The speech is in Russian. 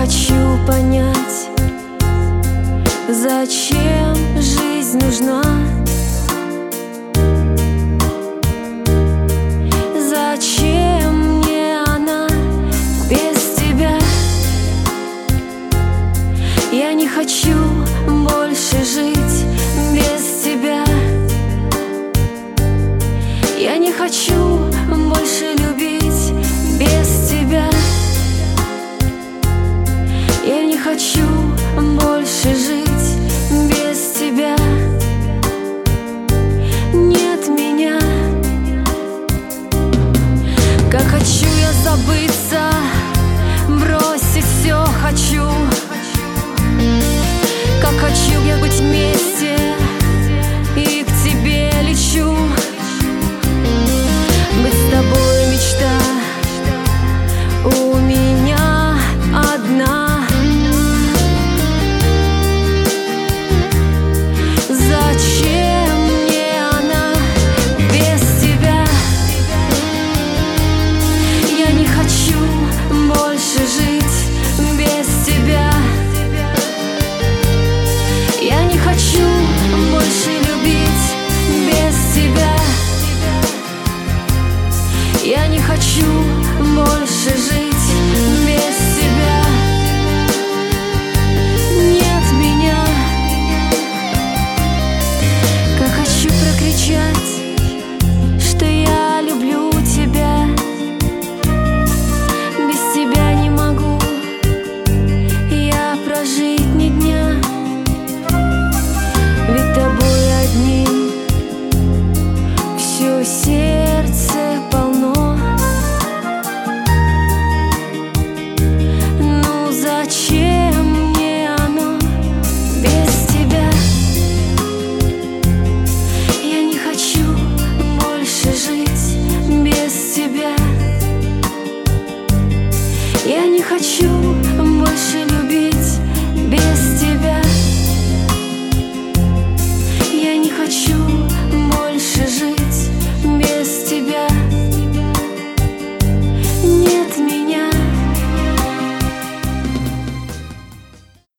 хочу понять, зачем жизнь нужна, зачем мне она без тебя. Я не хочу больше жить без тебя. Я не хочу больше любить без тебя. Я не хочу больше жить без тебя. Нет меня. Как хочу я забыться, бросить все хочу. Как хочу я быть вместе, и к тебе лечу. Быть с тобой мечта у меня одна. Зачем мне она без тебя? Я не хочу больше жить без тебя. Я не хочу больше любить без тебя. Я не хочу больше жить без тебя. Нет меня. Как хочу прокричать, что я люблю тебя. Без тебя не могу я прожить ни дня. Ведь тобой одним все сердце полно. Ну зачем мне оно без тебя? Я не хочу больше жить без тебя. Я не хочу